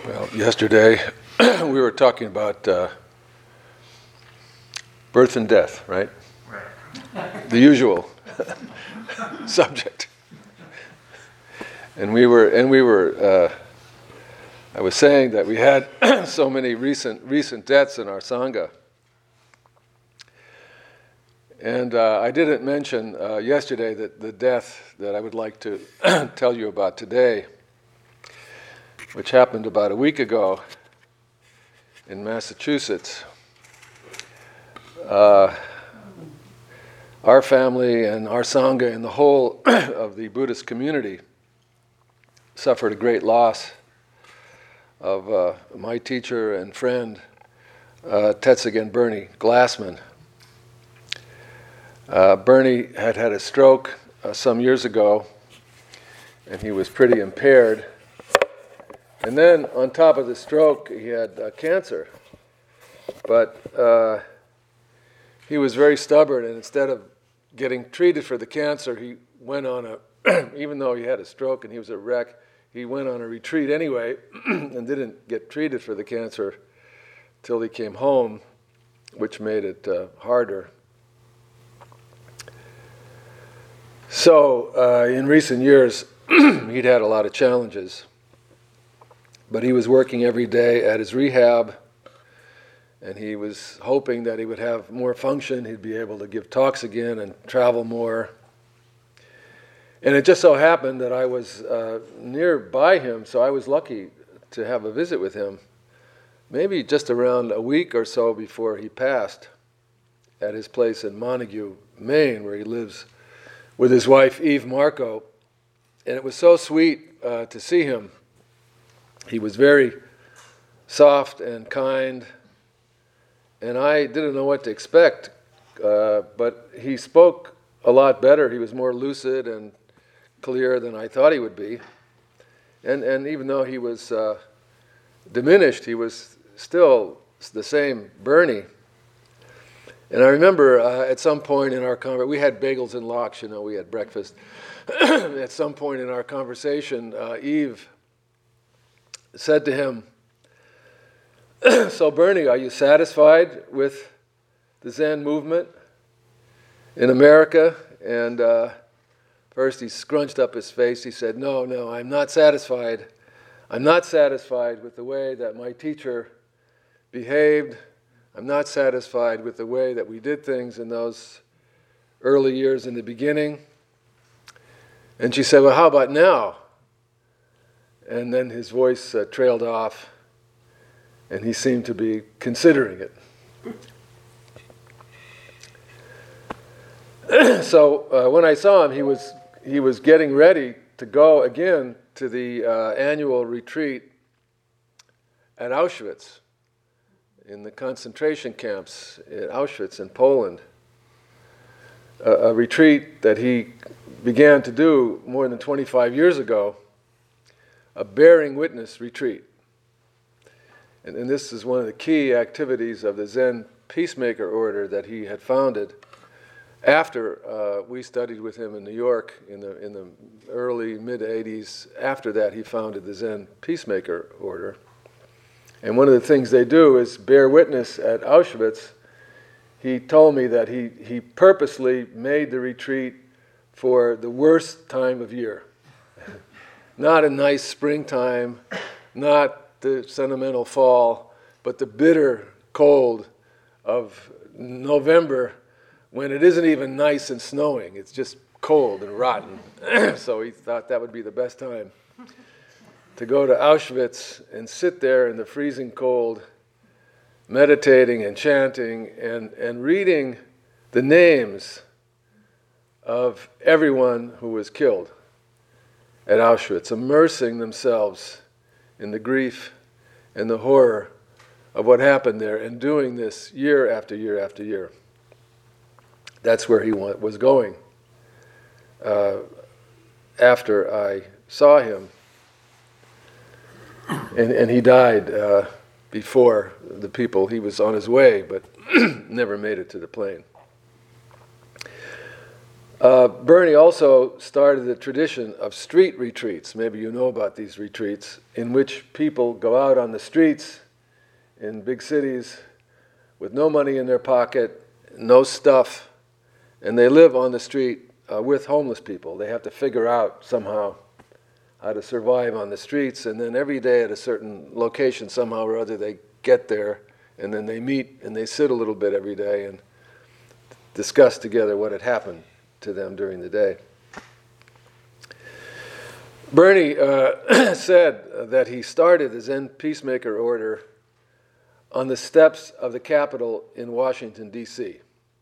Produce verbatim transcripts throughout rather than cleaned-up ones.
Well, yesterday we were talking about uh, birth and death, right? Right. The usual subject. And we were, and we were. Uh, I was saying that we had so many recent recent deaths in our sangha, and uh, I didn't mention uh, yesterday that the death that I would like to tell you about today, which happened about a week ago in Massachusetts. Uh, our family and our sangha and the whole of the Buddhist community suffered a great loss of uh, my teacher and friend, uh, Tetsugen Bernie Glassman. Uh, Bernie had had a stroke uh, some years ago, and he was pretty impaired. And then on top of the stroke, he had uh, cancer. But uh, he was very stubborn, and instead of getting treated for the cancer, he went on a, even though he had a stroke and he was a wreck, he went on a retreat anyway and didn't get treated for the cancer till he came home, which made it uh, harder. So uh, in recent years, he'd had a lot of challenges. But he was working every day at his rehab, and he was hoping that he would have more function, he'd be able to give talks again and travel more. And it just so happened that I was uh, nearby him, so I was lucky to have a visit with him, maybe just around a week or so before he passed, at his place in Montague, Maine, where he lives with his wife, Eve Marco. And it was so sweet uh, to see him. He was very soft and kind, and I didn't know what to expect, uh, but he spoke a lot better. He was more lucid and clear than I thought he would be. And and even though he was uh, diminished, he was still the same Bernie. And I remember uh, at some point in our conversation, we had bagels and lox, you know, we had breakfast. At some point in our conversation, uh, Eve said to him, "So Bernie, are you satisfied with the Zen movement in America?" And uh, first he scrunched up his face. He said, no, no, I'm not satisfied. I'm not satisfied with the way that my teacher behaved. I'm not satisfied with the way that we did things in those early years in the beginning. And she said, well, how about now? And then his voice uh, trailed off, and he seemed to be considering it. So uh, when I saw him, he was he was getting ready to go again to the uh, annual retreat at Auschwitz, in the concentration camps at Auschwitz in Poland. A, a retreat that he began to do more than twenty-five years ago. A bearing witness retreat. And, and this is one of the key activities of the Zen Peacemaker Order that he had founded after uh, we studied with him in New York in the in the early, mid-eighties. After that, he founded the Zen Peacemaker Order. And one of the things they do is bear witness at Auschwitz. He told me that he, he purposely made the retreat for the worst time of year. Not a nice springtime, not the sentimental fall, but the bitter cold of November when it isn't even nice and snowing. It's just cold and rotten. So he thought that would be the best time to go to Auschwitz and sit there in the freezing cold, meditating and chanting and, and reading the names of everyone who was killed at Auschwitz, immersing themselves in the grief and the horror of what happened there, and doing this year after year after year. That's where he was going uh, after I saw him. And, and he died uh, before the people. He was on his way, but never made it to the plane. Uh, Bernie also started the tradition of street retreats. Maybe you know about these retreats, in which people go out on the streets in big cities with no money in their pocket, no stuff, and they live on the street uh, with homeless people. They have to figure out somehow how to survive on the streets, and then every day at a certain location, somehow or other, they get there, and then they meet and they sit a little bit every day and discuss together what had happened to them during the day. Bernie uh, said that he started the Zen Peacemaker Order on the steps of the Capitol in Washington, D C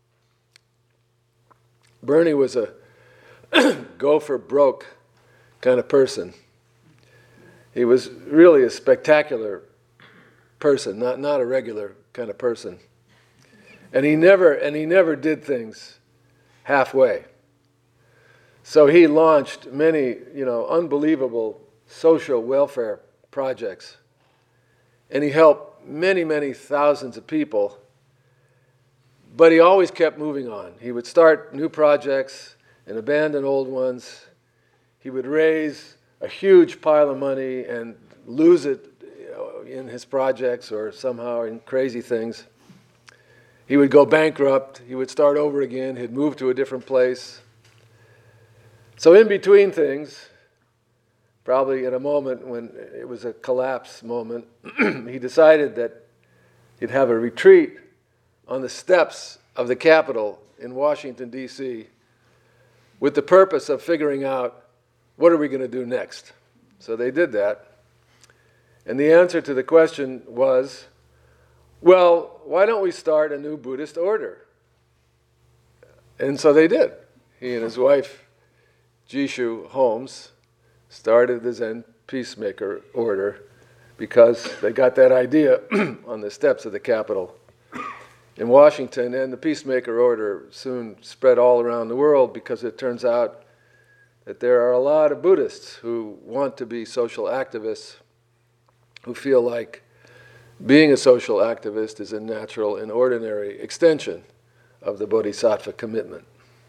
Bernie was a go for broke kind of person. He was really a spectacular person, not, not a regular kind of person. And he never and he never did things halfway. So he launched many, you know, unbelievable social welfare projects. And he helped many, many thousands of people. But he always kept moving on. He would start new projects and abandon old ones. He would raise a huge pile of money and lose it, you know, in his projects or somehow in crazy things. He would go bankrupt. He would start over again. He'd move to a different place. So in between things, probably at a moment when it was a collapse moment, he decided that he'd have a retreat on the steps of the Capitol in Washington, D C, with the purpose of figuring out what are we going to do next. So they did that. And the answer to the question was, well, why don't we start a new Buddhist order? And so they did. He and his wife, Jishu Holmes, started the Zen Peacemaker Order because they got that idea on the steps of the Capitol in Washington, and the Peacemaker Order soon spread all around the world because it turns out that there are a lot of Buddhists who want to be social activists, who feel like being a social activist is a natural and ordinary extension of the Bodhisattva commitment.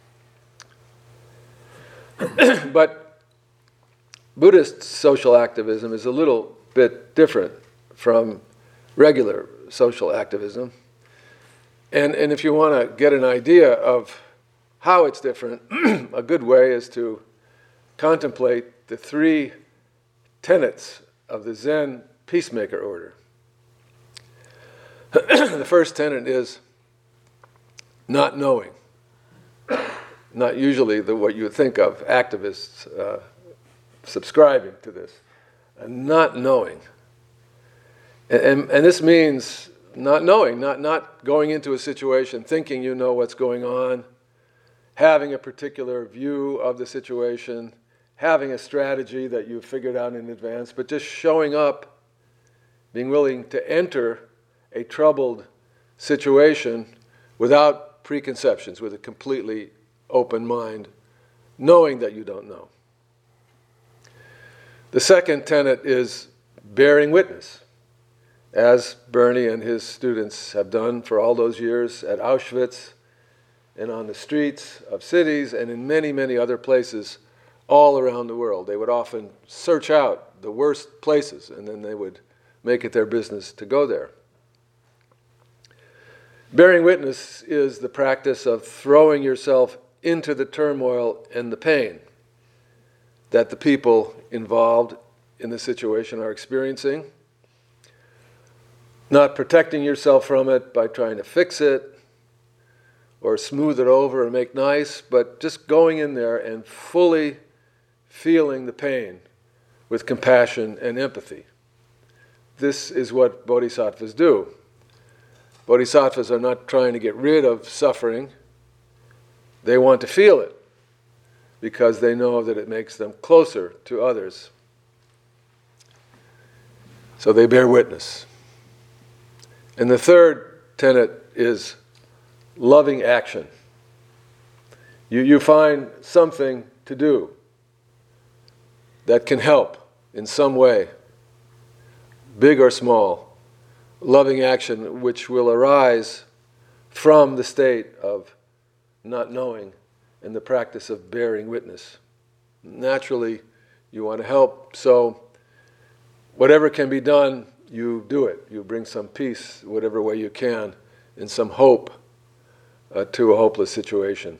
But Buddhist social activism is a little bit different from regular social activism. And, and if you want to get an idea of how it's different, a good way is to contemplate the three tenets of the Zen Peacemaker Order. The first tenet is not knowing. Not usually the, what you would think of, activists uh, subscribing to this. Uh, not knowing. And, and, and this means not knowing, not, not going into a situation thinking you know what's going on, having a particular view of the situation, having a strategy that you've figured out in advance, but just showing up, being willing to enter a troubled situation without preconceptions, with a completely open mind, knowing that you don't know. The second tenet is bearing witness, as Bernie and his students have done for all those years at Auschwitz and on the streets of cities and in many, many other places all around the world. They would often search out the worst places, and then they would make it their business to go there. Bearing witness is the practice of throwing yourself into the turmoil and the pain that the people involved in the situation are experiencing, not protecting yourself from it by trying to fix it or smooth it over and make nice, but just going in there and fully feeling the pain with compassion and empathy. This is what bodhisattvas do. Bodhisattvas are not trying to get rid of suffering. They want to feel it because they know that it makes them closer to others. So they bear witness. And the third tenet is loving action. You, you find something to do that can help in some way, big or small, loving action which will arise from the state of not knowing and the practice of bearing witness. Naturally, you want to help, so whatever can be done, you do it. You bring some peace, whatever way you can, and some hope uh, to a hopeless situation.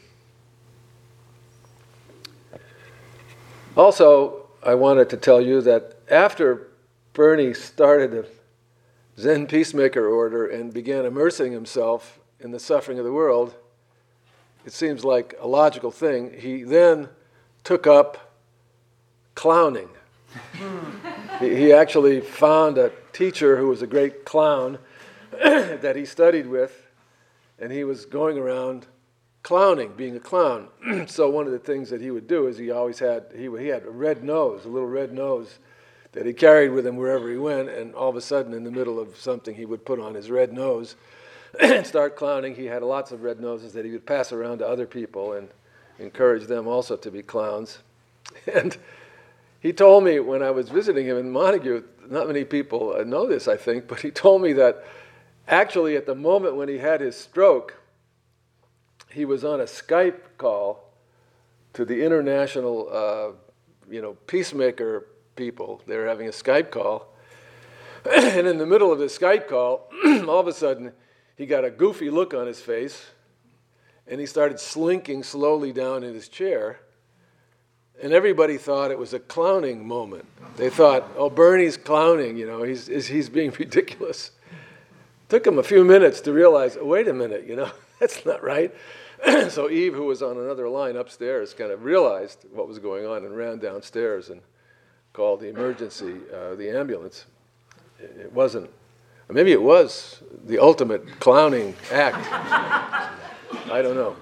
Also, I wanted to tell you that after Bernie started the Zen Peacemaker Order and began immersing himself in the suffering of the world, it seems like a logical thing, he then took up clowning. he, he actually found a teacher who was a great clown that he studied with, and he was going around clowning, being a clown. So one of the things that he would do is he always had, he, he had a red nose, a little red nose that he carried with him wherever he went, and all of a sudden in the middle of something he would put on his red nose and start clowning. He had lots of red noses that he would pass around to other people and encourage them also to be clowns. And he told me when I was visiting him in Montague, not many people know this, I think, but he told me that actually at the moment when he had his stroke, he was on a Skype call to the international, uh, you know, peacemaker people. They were having a Skype call. And in the middle of the Skype call, all of a sudden, he got a goofy look on his face, and he started slinking slowly down in his chair. And everybody thought it was a clowning moment. They thought, oh, Bernie's clowning, you know, he's, he's being ridiculous. Took him a few minutes to realize, oh, wait a minute, you know, that's not right. So Eve, who was on another line upstairs, kind of realized what was going on and ran downstairs and called the emergency, uh, the ambulance. It, it wasn't, maybe it was the ultimate clowning act. I don't know.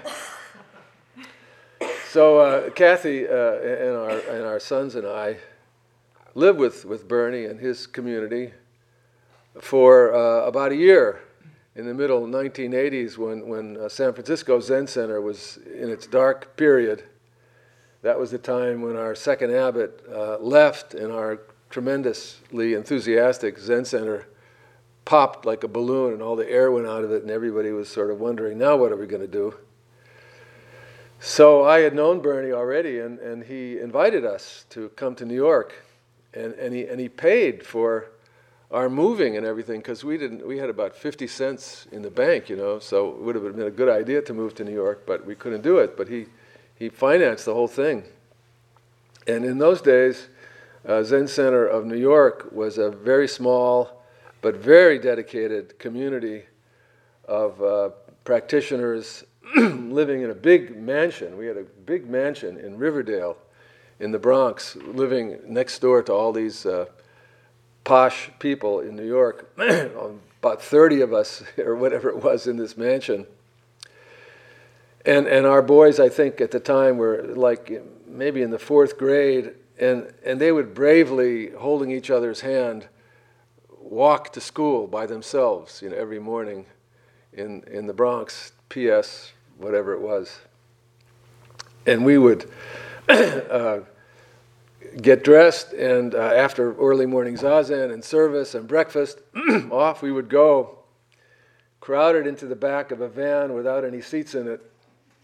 So uh, Kathy uh, and, our, and our sons and I lived with, with Bernie and his community for uh, about a year in the middle nineteen eighties when, when uh, San Francisco Zen Center was in its dark period. That was the time when our second abbot uh, left and our tremendously enthusiastic Zen Center popped like a balloon and all the air went out of it and everybody was sort of wondering, now what are we going to do? So I had known Bernie already, and, and he invited us to come to New York, and, and, he, and he paid for our moving and everything, because we didn't. We had about fifty cents in the bank, you know, so it would have been a good idea to move to New York, but we couldn't do it. But he, he financed the whole thing. And in those days, uh, Zen Center of New York was a very small but very dedicated community of uh, practitioners living in a big mansion. We had a big mansion in Riverdale in the Bronx, living next door to all these uh, posh people in New York, about thirty of us or whatever it was in this mansion. And and our boys, I think at the time, were like maybe in the fourth grade, and, and they would bravely, holding each other's hand, walk to school by themselves, you know, every morning in, in the Bronx, P S, whatever it was. And we would uh, get dressed, and uh, after early morning zazen and service and breakfast, off we would go, crowded into the back of a van without any seats in it,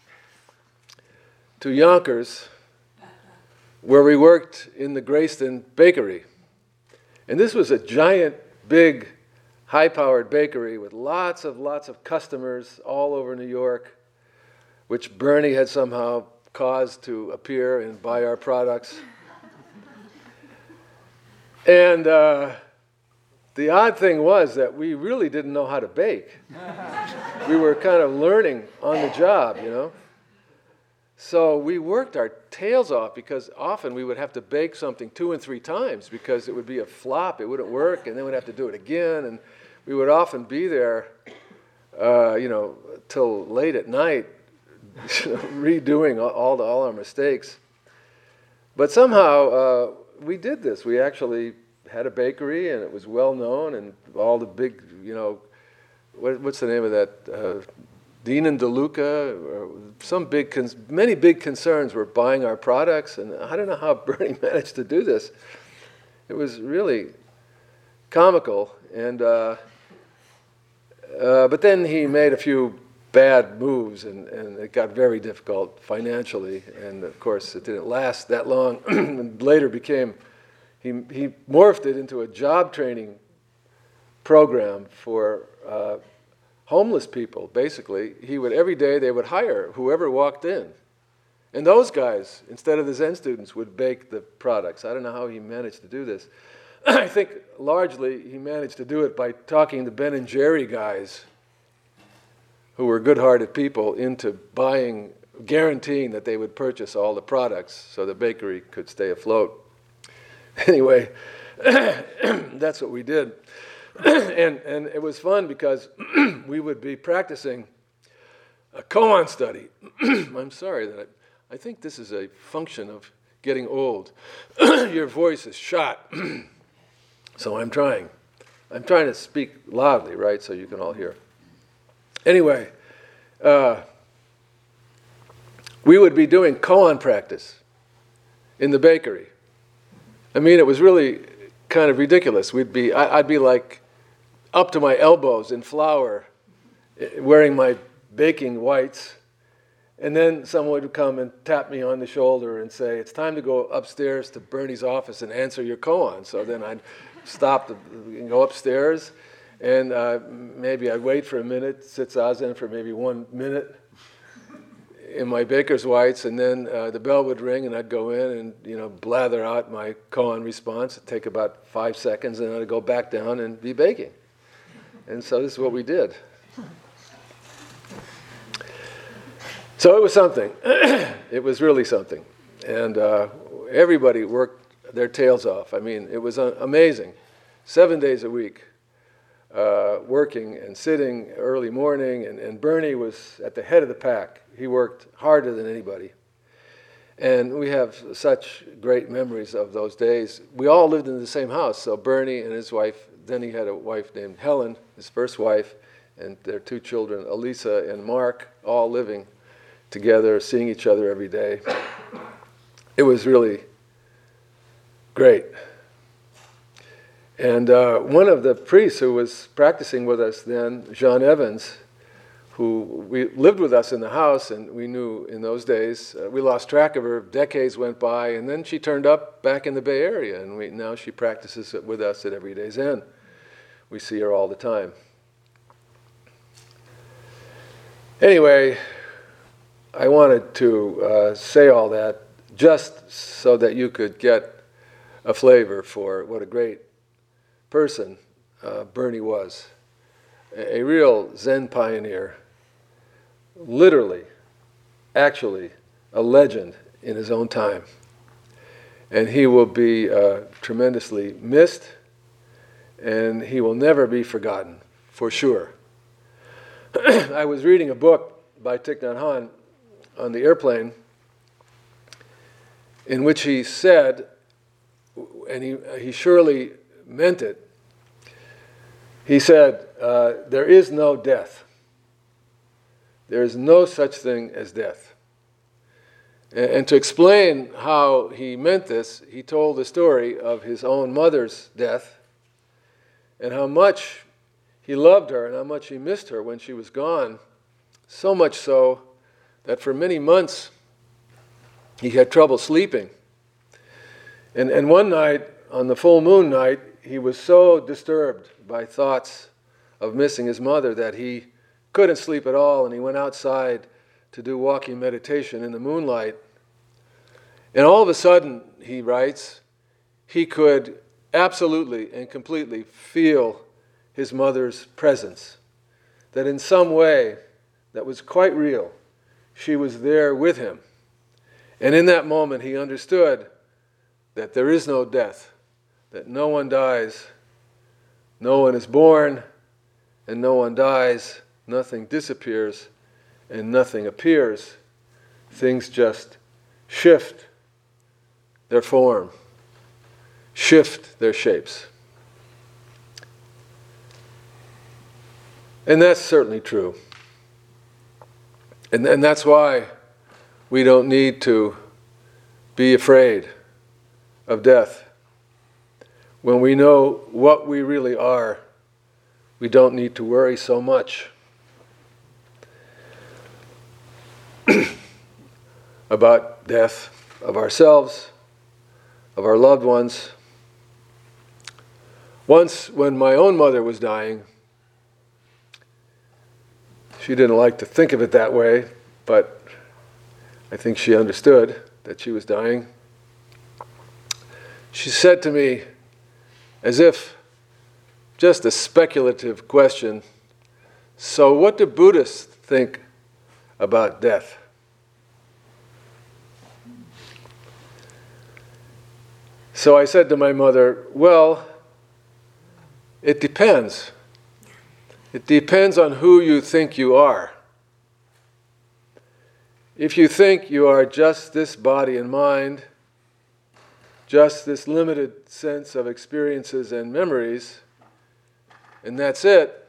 to Yonkers, where we worked in the Grayston Bakery. And this was a giant, big, high-powered bakery with lots of, lots of customers all over New York, which Bernie had somehow caused to appear and buy our products. And uh, the odd thing was that we really didn't know how to bake. We were kind of learning on the job, you know. So we worked our tails off because often we would have to bake something two and three times because it would be a flop, it wouldn't work, and then we'd have to do it again. And we would often be there, uh, you know, till late at night, redoing all, the, all our mistakes. But somehow uh, we did this. We actually had a bakery, and it was well known, and all the big, you know, what, what's the name of that? Uh, Dean and DeLuca, or some big, con- many big concerns were buying our products, and I don't know how Bernie managed to do this. It was really comical, and uh, uh, but then he made a few bad moves, and, and it got very difficult financially. And of course, it didn't last that long. And later became, he, he morphed it into a job training program for uh, homeless people, basically. He would, every day they would hire whoever walked in. And those guys, instead of the Zen students, would bake the products. I don't know how he managed to do this. I think largely he managed to do it by talking the Ben and Jerry guys, who were good-hearted people, into buying, guaranteeing that they would purchase all the products so the bakery could stay afloat. Anyway, that's what we did. and, and it was fun because we would be practicing a koan study. I'm sorry that I, I think this is a function of getting old. Your voice is shot. So I'm trying. I'm trying to speak loudly, right, so you can all hear. Anyway, uh, we would be doing koan practice in the bakery. I mean, it was really kind of ridiculous. We'd be, I, I'd be like up to my elbows in flour, wearing my baking whites, and then someone would come and tap me on the shoulder and say, "It's time to go upstairs to Bernie's office and answer your koan." So then I'd stop and go upstairs, and uh, maybe I'd wait for a minute, sit zazen for maybe one minute in my baker's whites, and then uh, the bell would ring, and I'd go in and, you know, blather out my koan response. It'd take about five seconds, and then I'd go back down and be baking. And so this is what we did. So it was something. It was really something. And uh, everybody worked their tails off. I mean, it was uh, amazing. Seven days a week, uh, working and sitting early morning. And, and Bernie was at the head of the pack. He worked harder than anybody. And we have such great memories of those days. We all lived in the same house. So Bernie and his wife, then he had a wife named Helen, his first wife, and their two children, Elisa and Mark, all living together, seeing each other every day. It was really great. And uh, one of the priests who was practicing with us then, Jean Evans, who we lived with us in the house, and we knew in those days, uh, we lost track of her, decades went by, and then she turned up back in the Bay Area, and we, now she practices with us at Everyday Zen. We see her all the time. Anyway, I wanted to uh, say all that just so that you could get a flavor for what a great person uh, Bernie was. A, a real Zen pioneer, literally, actually, a legend in his own time. And he will be uh, tremendously missed, and he will never be forgotten, for sure. I was reading a book by Thich Nhat Hanh on the airplane, in which he said, and he, he surely meant it, he said, uh, there is no death. There is no such thing as death. And, and to explain how he meant this, he told the story of his own mother's death and how much he loved her and how much he missed her when she was gone, so much so that for many months he had trouble sleeping. And, and one night, on the full moon night, he was so disturbed by thoughts of missing his mother that he couldn't sleep at all, and he went outside to do walking meditation in the moonlight. And all of a sudden, he writes, he could absolutely and completely feel his mother's presence, that in some way that was quite real, she was there with him. And in that moment, he understood that there is no death, that no one dies, no one is born, and no one dies, nothing disappears, and nothing appears. Things just shift their form, shift their shapes. And that's certainly true. And, and that's why we don't need to be afraid of death. When we know what we really are, we don't need to worry so much. about death of ourselves, of our loved ones. Once, when my own mother was dying, she didn't like to think of it that way, but I think she understood that she was dying. She said to me, as if just a speculative question, "So what do Buddhists think about death?" So I said to my mother, "Well, it depends. It depends on who you think you are. If you think you are just this body and mind, just this limited sense of experiences and memories, and that's it,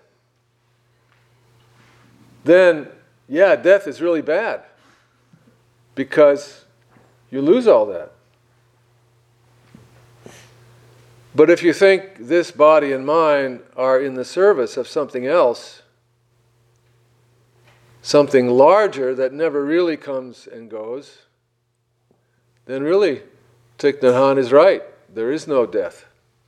then, yeah, death is really bad because you lose all that. But if you think this body and mind are in the service of something else, something larger that never really comes and goes, then really Thich Nhat Hanh is right. There is no death."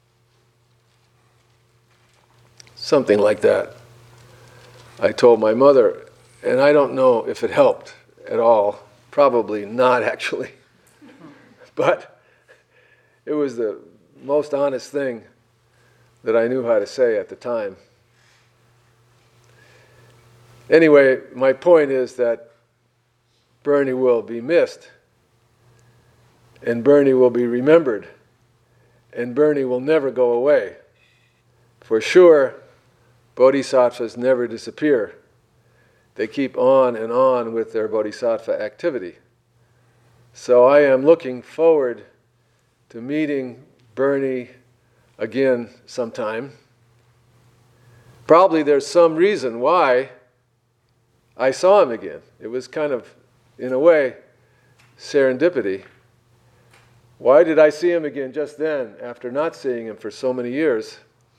Something like that. I told my mother, and I don't know if it helped at all. Probably not, actually. But it was the most honest thing that I knew how to say at the time. Anyway, my point is that Bernie will be missed, and Bernie will be remembered, and Bernie will never go away. For sure, bodhisattvas never disappear. They keep on and on with their bodhisattva activity. So I am looking forward to meeting Bernie again sometime. Probably there's some reason why I saw him again. It was kind of, in a way, serendipity. Why did I see him again just then, after not seeing him for so many years?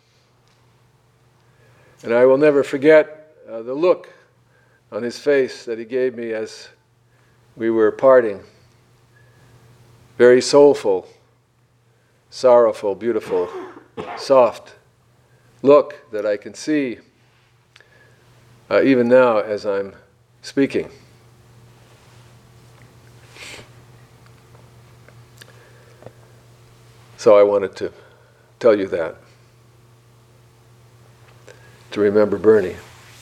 And I will never forget uh, the look on his face that he gave me as we were parting. Very soulful, sorrowful, beautiful, soft look that I can see uh, even now as I'm speaking. So I wanted to tell you that, to remember Bernie.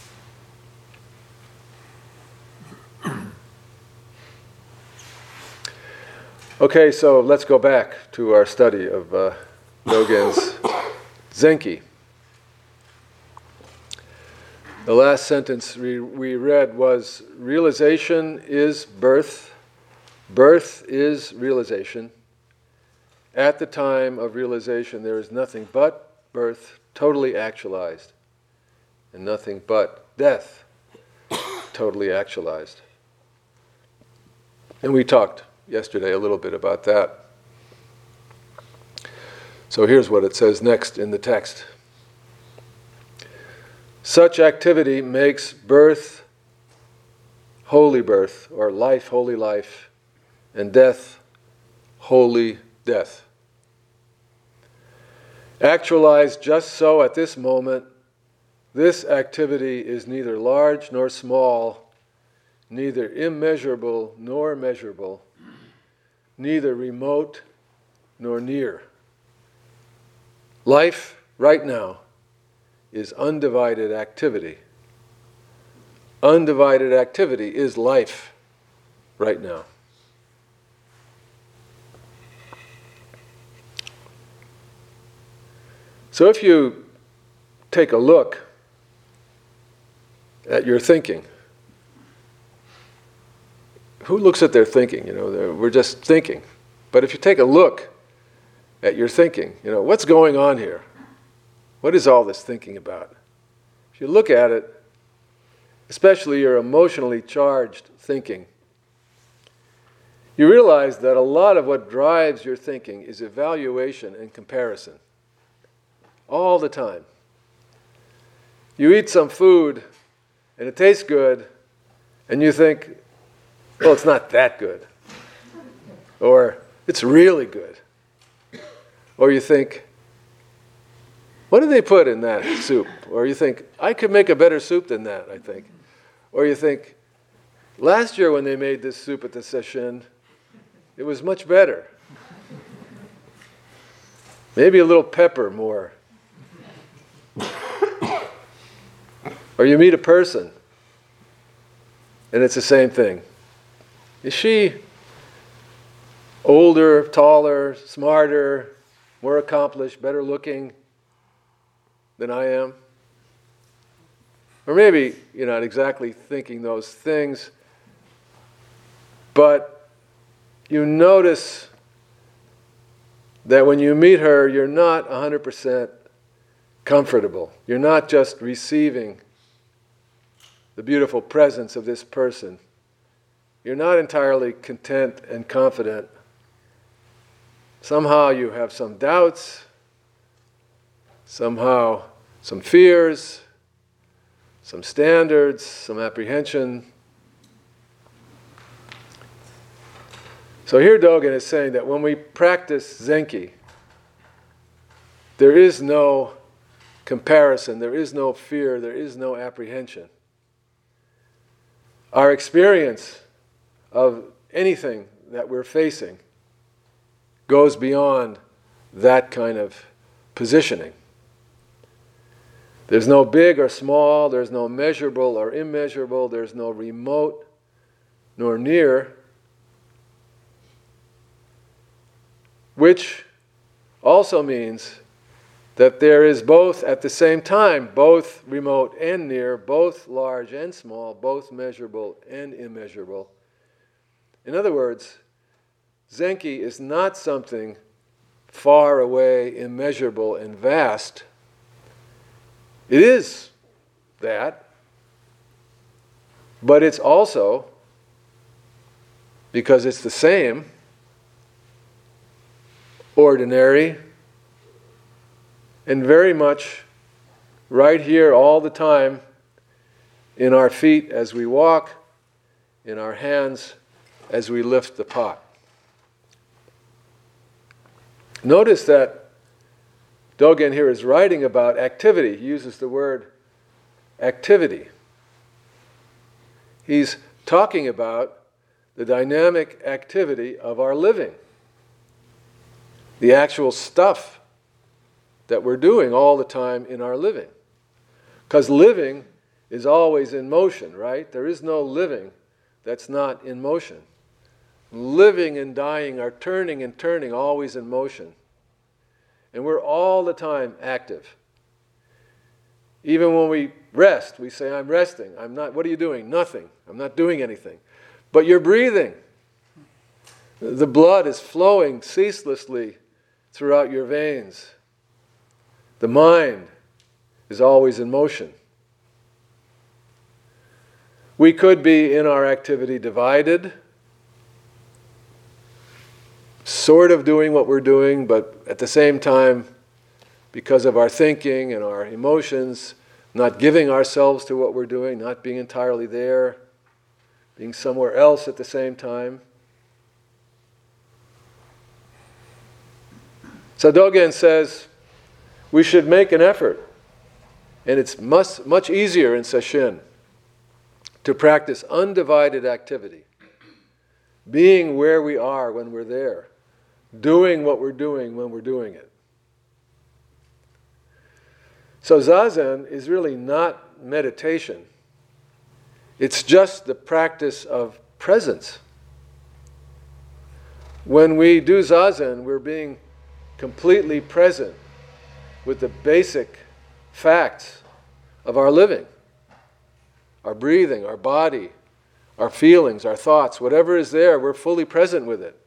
Okay, so let's go back to our study of uh, Dogen's Zenki. The last sentence we, we read was, realization is birth, birth is realization. At the time of realization, there is nothing but birth, totally actualized, and nothing but death, totally actualized. And we talked yesterday a little bit about that. So here's what it says next in the text. Such activity makes birth holy birth, or life holy life, and death holy death. Actualized just so at this moment, this activity is neither large nor small, neither immeasurable nor measurable, neither remote nor near. Life right now is undivided activity. Undivided activity is life right now. So if you take a look at your thinking, who looks at their thinking? You know, we're just thinking. But if you take a look at your thinking, you know, what's going on here? What is all this thinking about? If you look at it, especially your emotionally charged thinking, you realize that a lot of what drives your thinking is evaluation and comparison. All the time. You eat some food and it tastes good and you think, well, it's not that good. Or, it's really good. Or you think, what did they put in that soup? Or you think, I could make a better soup than that, I think. Or you think, last year when they made this soup at the session, it was much better. Maybe a little pepper more. Or you meet a person, and it's the same thing. Is she older, taller, smarter, more accomplished, better looking than I am? Or maybe you're not exactly thinking those things, but you notice that when you meet her, you're not one hundred percent comfortable. You're not just receiving the beautiful presence of this person. You're not entirely content and confident. Somehow you have some doubts, somehow some fears, some standards, some apprehension. So here Dogen is saying that when we practice Zenki, there is no comparison, there is no fear, there is no apprehension. Our experience of anything that we're facing goes beyond that kind of positioning. There's no big or small, there's no measurable or immeasurable, there's no remote nor near, which also means that there is both, at the same time, both remote and near, both large and small, both measurable and immeasurable. In other words, Zenki is not something far away, immeasurable, and vast. It is that, but it's also, because it's the same, ordinary, and very much right here all the time, in our feet as we walk, in our hands as we lift the pot. Notice that Dogen here is writing about activity. He uses the word activity. He's talking about the dynamic activity of our living, the actual stuff that we're doing all the time in our living. Because living is always in motion, right? There is no living that's not in motion. Living and dying are turning and turning, always in motion. And we're all the time active. Even when we rest, we say, I'm resting. I'm not, what are you doing? Nothing. I'm not doing anything. But you're breathing. The blood is flowing ceaselessly throughout your veins. The mind is always in motion. We could be in our activity divided, sort of doing what we're doing, but at the same time, because of our thinking and our emotions, not giving ourselves to what we're doing, not being entirely there, being somewhere else at the same time. So Dogen says, we should make an effort, and it's much, much easier in Sesshin to practice undivided activity, being where we are when we're there, doing what we're doing when we're doing it. So Zazen is really not meditation. It's just the practice of presence. When we do Zazen, we're being completely present with the basic facts of our living, our breathing, our body, our feelings, our thoughts, whatever is there, we're fully present with it.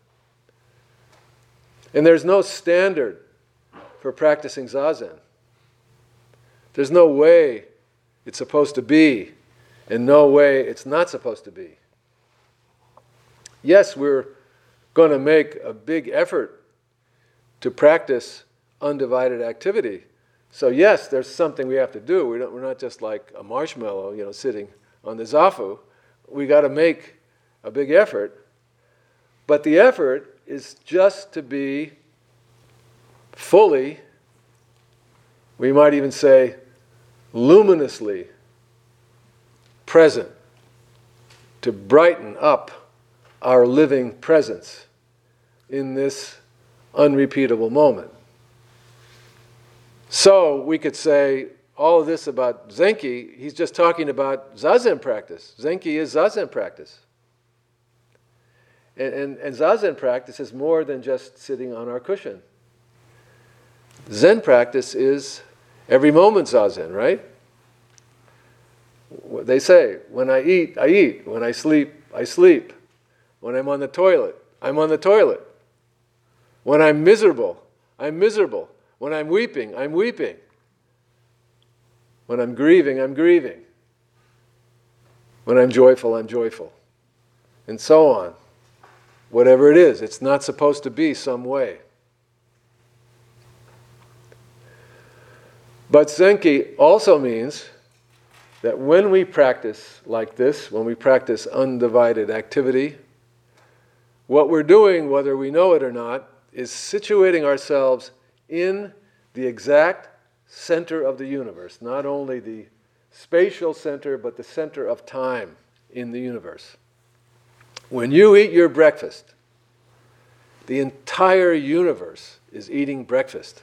And there's no standard for practicing Zazen. There's no way it's supposed to be, and no way it's not supposed to be. Yes, we're going to make a big effort to practice undivided activity. So yes, there's something we have to do. We don't, we're not just like a marshmallow, you know, sitting on the zafu. We got to make a big effort. But the effort is just to be fully, we might even say luminously present, to brighten up our living presence in this unrepeatable moment. So we could say all of this about Zenki, he's just talking about Zazen practice. Zenki is Zazen practice. And, and, and Zazen practice is more than just sitting on our cushion. Zen practice is every moment Zazen, right? They say, when I eat, I eat. When I sleep, I sleep. When I'm on the toilet, I'm on the toilet. When I'm miserable, I'm miserable. When I'm weeping, I'm weeping. When I'm grieving, I'm grieving. When I'm joyful, I'm joyful. And so on. Whatever it is, it's not supposed to be some way. But Zenki also means that when we practice like this, when we practice undivided activity, what we're doing, whether we know it or not, is situating ourselves in the exact center of the universe, not only the spatial center, but the center of time in the universe. When you eat your breakfast, the entire universe is eating breakfast.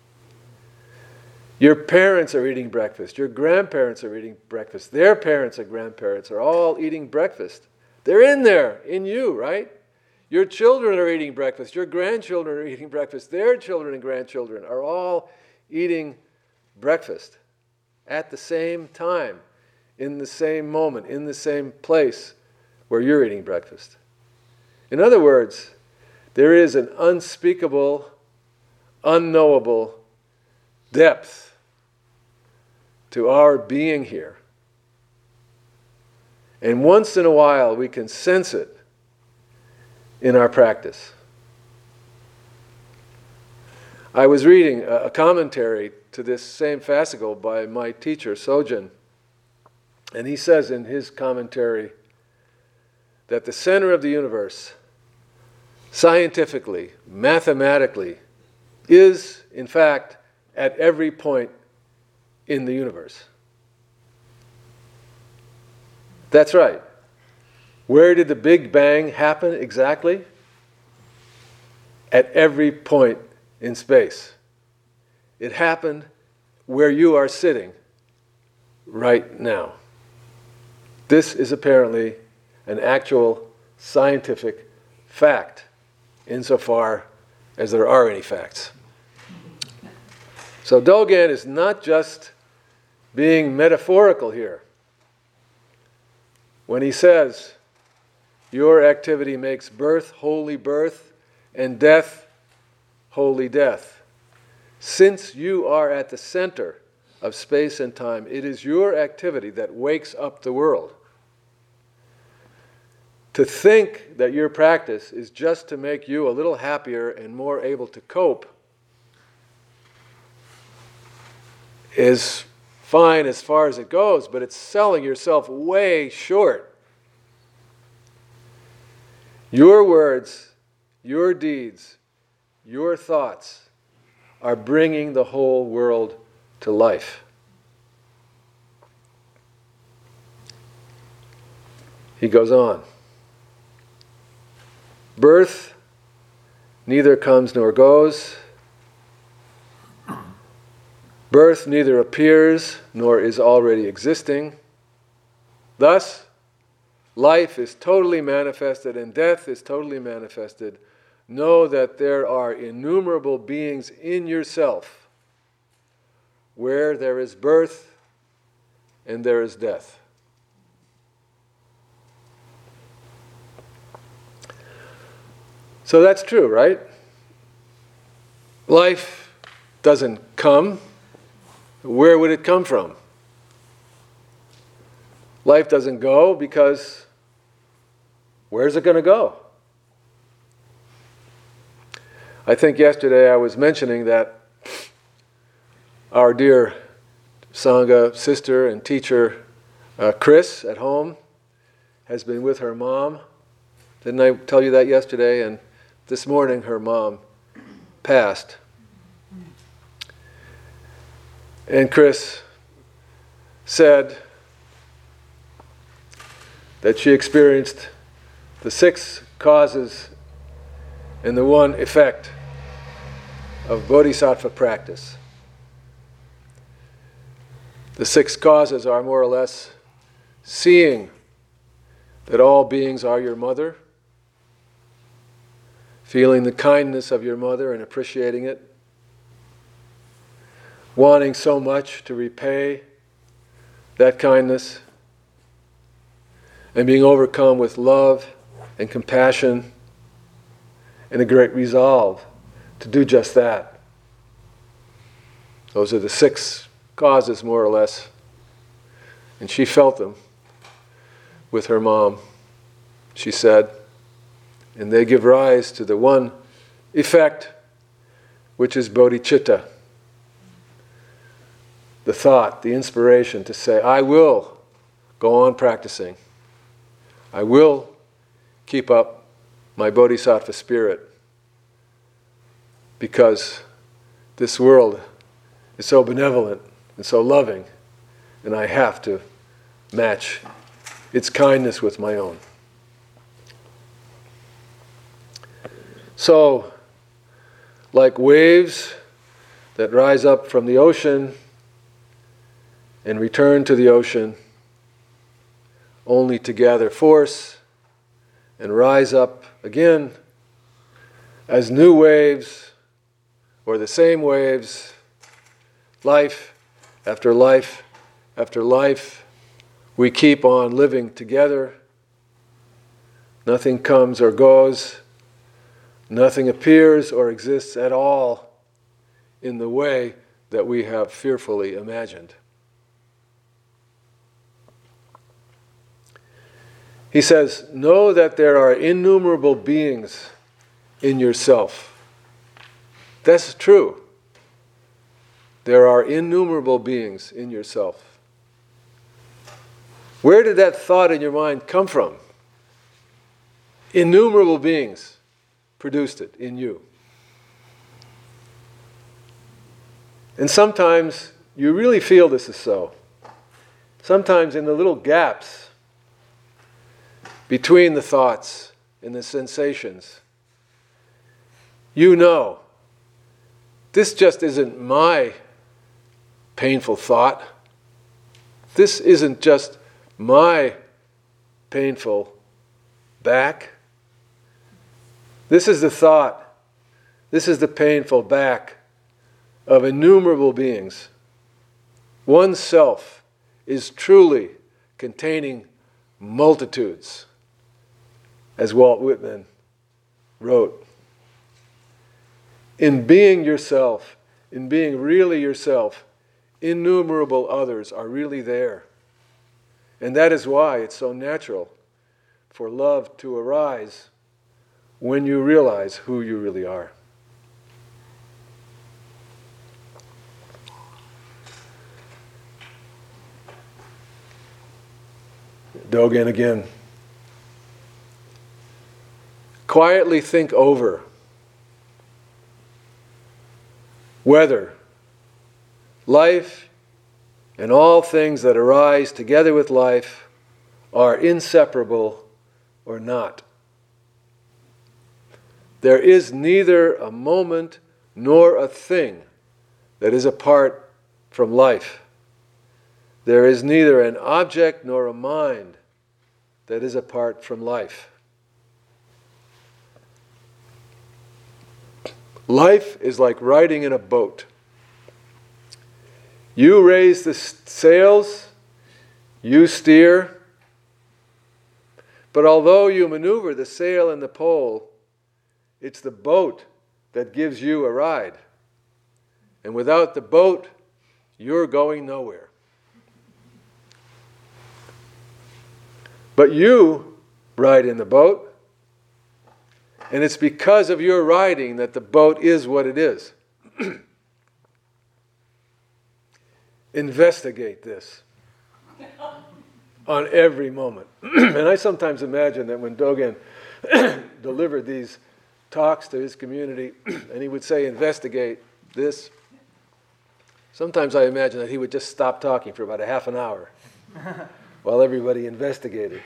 Your parents are eating breakfast. Your grandparents are eating breakfast. Their parents and grandparents are all eating breakfast. They're in there, in you, right? Your children are eating breakfast. Your grandchildren are eating breakfast. Their children and grandchildren are all eating breakfast at the same time, in the same moment, in the same place where you're eating breakfast. In other words, there is an unspeakable, unknowable depth to our being here. And once in a while we can sense it in our practice. I was reading a commentary to this same fascicle by my teacher, Sojin, and he says in his commentary that the center of the universe, scientifically, mathematically, is, in fact, at every point in the universe. That's right. Where did the Big Bang happen exactly? At every point in space. It happened where you are sitting right now. This is apparently an actual scientific fact, insofar as there are any facts. So Dogen is not just being metaphorical here. When he says, your activity makes birth holy birth and death holy death. Since you are at the center of space and time, it is your activity that wakes up the world. To think that your practice is just to make you a little happier and more able to cope is fine as far as it goes, but it's selling yourself way short. Your words, your deeds, your thoughts are bringing the whole world to life. He goes on. Birth neither comes nor goes. Birth neither appears nor is already existing. Thus, life is totally manifested and death is totally manifested. Know that there are innumerable beings in yourself where there is birth and there is death. So that's true, right? Life doesn't come. Where would it come from? Life doesn't go because where's it going to go? I think yesterday I was mentioning that our dear Sangha sister and teacher, uh, Chris, at home, has been with her mom. Didn't I tell you that yesterday? And this morning her mom passed. And Chris said that she experienced the six causes and the one effect of bodhisattva practice. The six causes are more or less seeing that all beings are your mother, feeling the kindness of your mother and appreciating it, wanting so much to repay that kindness, and being overcome with love and compassion and a great resolve to do just that. Those are the six causes, more or less. And she felt them with her mom, she said. And they give rise to the one effect, which is bodhicitta. The thought, the inspiration to say, I will go on practicing. I will keep up my bodhisattva spirit because this world is so benevolent and so loving, and I have to match its kindness with my own. So, like waves that rise up from the ocean and return to the ocean, only to gather force and rise up again as new waves or the same waves, life after life after life, we keep on living together. Nothing comes or goes. Nothing appears or exists at all in the way that we have fearfully imagined. He says, know that there are innumerable beings in yourself. That's true. There are innumerable beings in yourself. Where did that thought in your mind come from? Innumerable beings produced it in you. And sometimes you really feel this is so. Sometimes in the little gaps between the thoughts and the sensations, you know, this just isn't my painful thought. This isn't just my painful back. This is the thought. This is the painful back of innumerable beings. One self is truly containing multitudes, as Walt Whitman wrote. In being yourself, in being really yourself, innumerable others are really there. And that is why it's so natural for love to arise when you realize who you really are. Dogen again. Quietly think over whether life and all things that arise together with life are inseparable or not. There is neither a moment nor a thing that is apart from life. There is neither an object nor a mind that is apart from life. Life is like riding in a boat. You raise the sails, you steer, but although you maneuver the sail and the pole, it's the boat that gives you a ride. And without the boat, you're going nowhere. But you ride in the boat, and it's because of your riding that the boat is what it is. Investigate this on every moment. And I sometimes imagine that when Dogen delivered these talks to his community, and he would say, investigate this. Sometimes I imagine that he would just stop talking for about a half an hour while everybody investigated.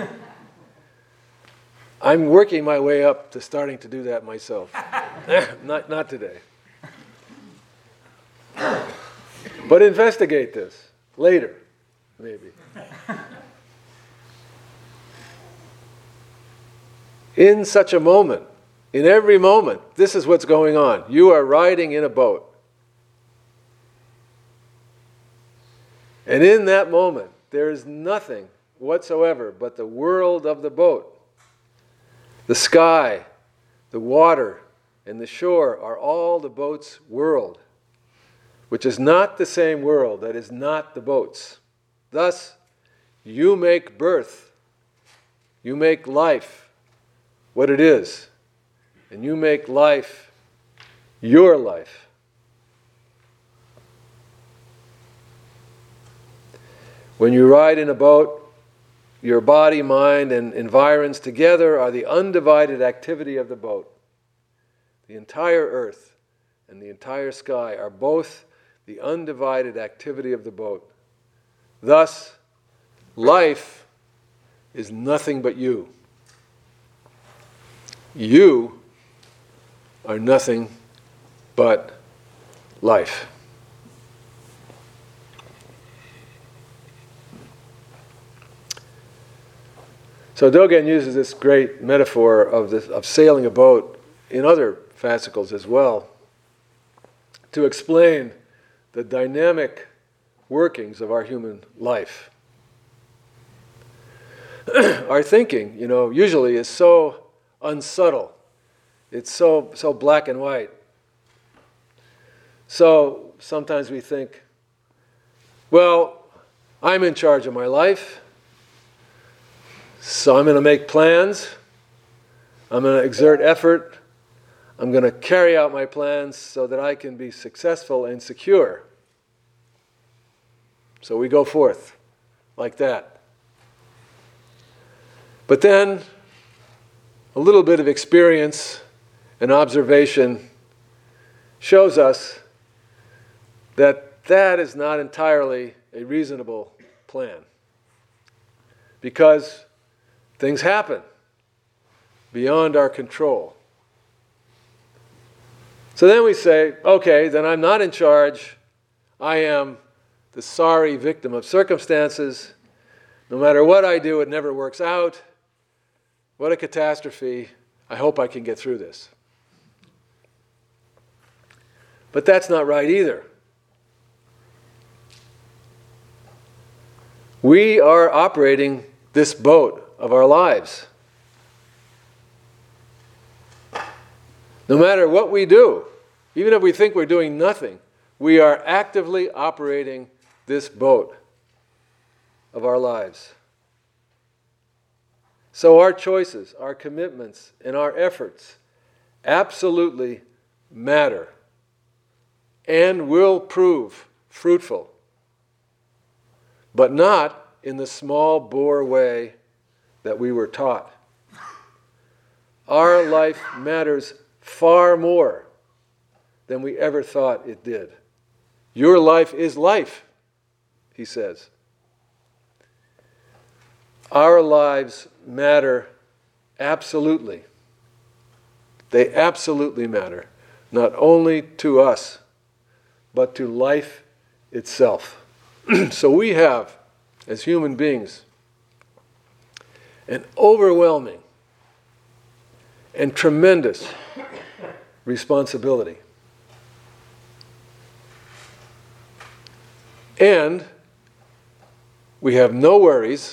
I'm working my way up to starting to do that myself. not, not today. But investigate this later, maybe. In such a moment, in every moment, this is what's going on. You are riding in a boat. And in that moment, there is nothing whatsoever but the world of the boat. The sky, the water, and the shore are all the boat's world, which is not the same world that is not the boat's. Thus, you make birth, you make life what it is, and you make life your life. When you ride in a boat, your body, mind, and environs together are the undivided activity of the boat. The entire earth and the entire sky are both the undivided activity of the boat. Thus, life is nothing but you. You are nothing but life. So Dogen uses this great metaphor of, this, of sailing a boat in other fascicles as well to explain the dynamic workings of our human life. Our thinking, you know, usually is so unsubtle. It's so, so black and white. So sometimes we think, well, I'm in charge of my life, so I'm going to make plans, I'm going to exert effort, I'm going to carry out my plans so that I can be successful and secure. So we go forth like that. But then a little bit of experience and observation shows us that that is not entirely a reasonable plan, because things happen beyond our control. So then we say, okay, then I'm not in charge. I am the sorry victim of circumstances. No matter what I do, it never works out. What a catastrophe. I hope I can get through this. But that's not right either. We are operating this boat of our lives. No matter what we do, even if we think we're doing nothing, we are actively operating this boat of our lives. So our choices, our commitments, and our efforts absolutely matter and will prove fruitful, but not in the small bore way that we were taught. Our life matters far more than we ever thought it did. Your life is life, he says. Our lives matter absolutely. They absolutely matter, not only to us, but to life itself. So we have, as human beings, an overwhelming and tremendous responsibility. And we have no worries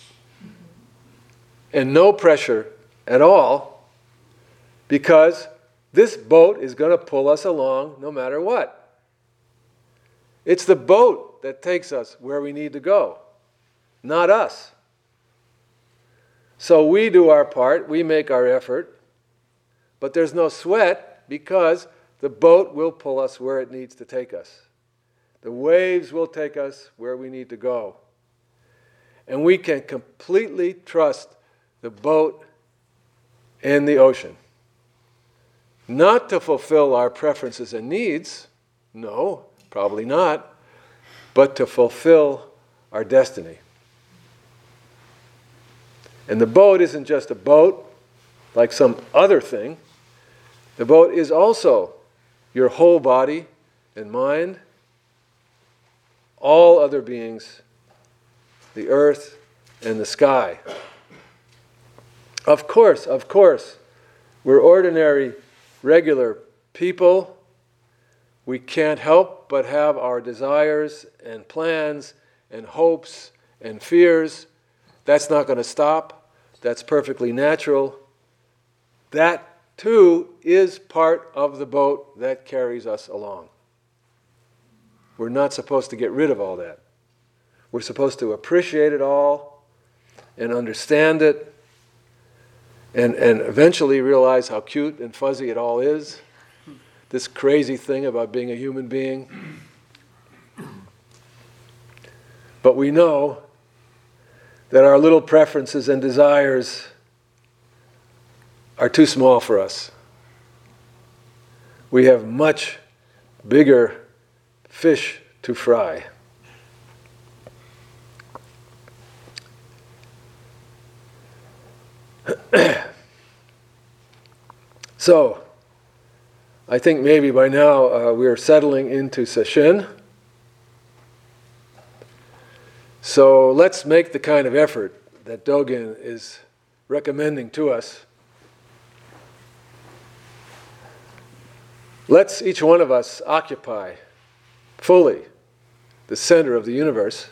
and no pressure at all, because this boat is going to pull us along no matter what. It's the boat that takes us where we need to go, not us. So we do our part, we make our effort, but there's no sweat because the boat will pull us where it needs to take us. The waves will take us where we need to go. And we can completely trust the boat and the ocean. not to fulfill our preferences and needs, no, probably not, but to fulfill our destiny. And the boat isn't just a boat like some other thing. The boat is also your whole body and mind, all other beings, the earth and the sky. Of course, of course, we're ordinary, regular people. We can't help but have our desires and plans and hopes and fears. That's not going to stop. That's perfectly natural. That, too, is part of the boat that carries us along. We're not supposed to get rid of all that. We're supposed to appreciate it all and understand it and, and eventually realize how cute and fuzzy it all is. This crazy thing about being a human being. But we know that our little preferences and desires are too small for us. We have much bigger fish to fry. So, I think maybe by now uh, we're settling into Sesshin. So let's make the kind of effort that Dogen is recommending to us. Let's each one of us occupy fully the center of the universe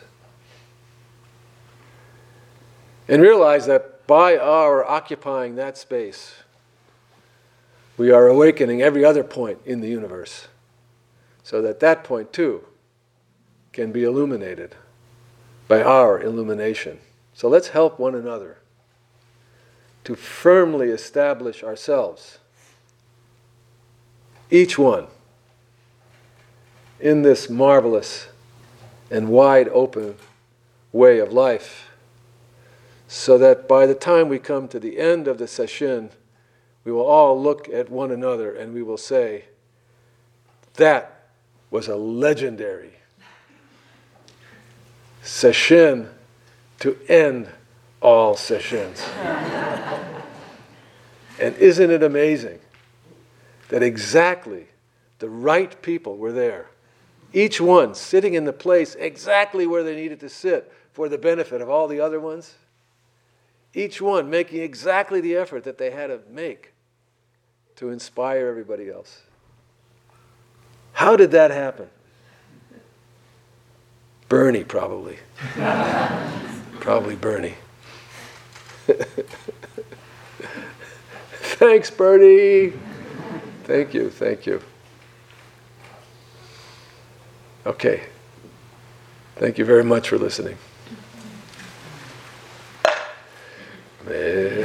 and realize that by our occupying that space, we are awakening every other point in the universe, so that that point too can be illuminated by our illumination. So let's help one another to firmly establish ourselves, each one, in this marvelous and wide open way of life, so that by the time we come to the end of the session, we will all look at one another and we will say, that was a legendary session to end all sessions. And isn't it amazing that exactly the right people were there, each one sitting in the place exactly where they needed to sit for the benefit of all the other ones, each one making exactly the effort that they had to make to inspire everybody else. How did that happen? Bernie, probably. Probably Bernie. Thanks, Bernie. Thank you, thank you. Okay. Thank you very much for listening.